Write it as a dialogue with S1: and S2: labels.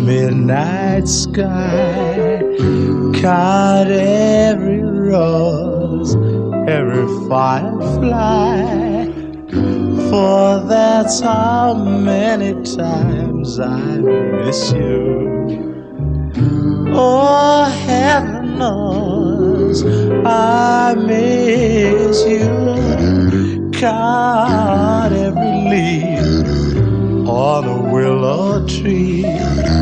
S1: midnight sky, count every rose, every firefly, for that's how many times I miss you. Oh, heaven knows I miss you. Count every leaf on a willow tree,